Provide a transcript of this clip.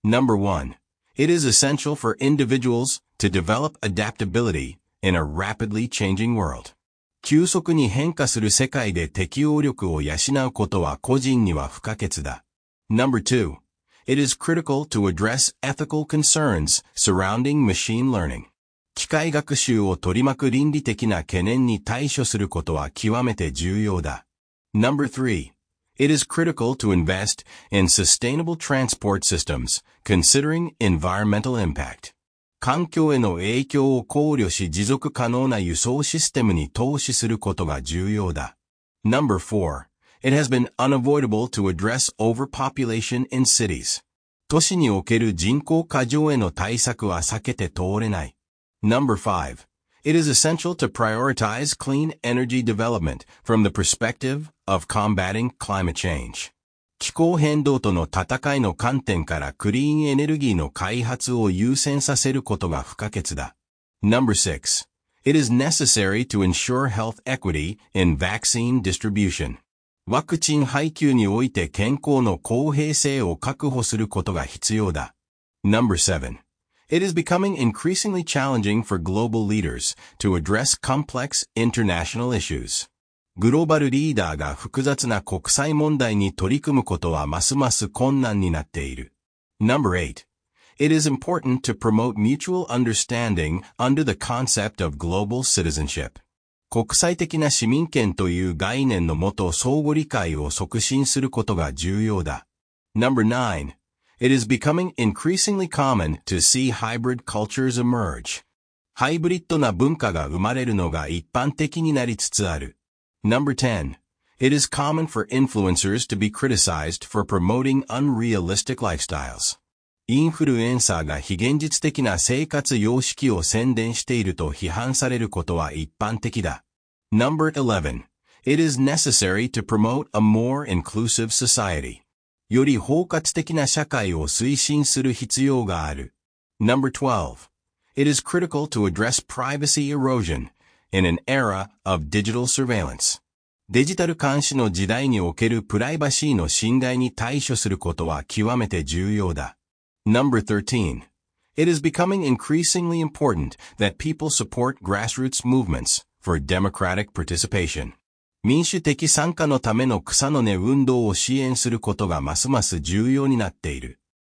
Number 1. It is essential for individuals to develop adaptability in a rapidly changing world. 急速に変化する世界で適応力を養うことは個人には不可欠だ。Number 2. It is critical to address ethical concerns surrounding machine learning. 機械学習を取り巻く倫理的な懸念に対処することは極めて重要だ。Number 3. It is critical to invest in sustainable transport systems, considering environmental impact. 環境への影響を考慮し持続可能な輸送システムに投資することが重要だ。Number 4. It has been unavoidable to address overpopulation in cities. 都市における人口過剰への対策は避けて通れない。Number 5. It is essential to prioritize clean energy development from the perspective of combating climate change. 気候変動との戦いの観点からクリーンエネルギーの開発を優先させることが不可欠だ。Number 6. It is necessary to ensure health equity in vaccine distribution. ワクチン配給において健康の公平性を確保することが必要だ。Number 7. It is becoming increasingly challenging for global leaders to address complex international issues. グローバルリーダーが複雑な国際問題に取り組むことはますます困難になっている。Number 8. It is important to promote mutual understanding under the concept of global citizenship. 国際的な市民権という概念のもと相互理解を促進することが重要だ。Number 9. It is becoming increasingly common to see hybrid cultures emerge. ハイブリッドな文化が生まれるのが一般的になりつつある。Number 10. It is common for influencers to be criticized for promoting unrealistic lifestyles. インフルエンサーが非現実的な生活様式を宣伝していると批判されることは一般的だ。Number 11. It is necessary to promote a more inclusive society. より包括的な社会を推進する必要がある。Number 12. It is critical to address privacy erosion in an era of digital surveillance. デジタル監視の時代におけるプライバシーの侵害に対処することは極めて重要だ。Number 13. It is becoming increasingly important that people support grassroots movements for democratic participation. 民主的参加のための草の根運動を支援することがますます重要になっている。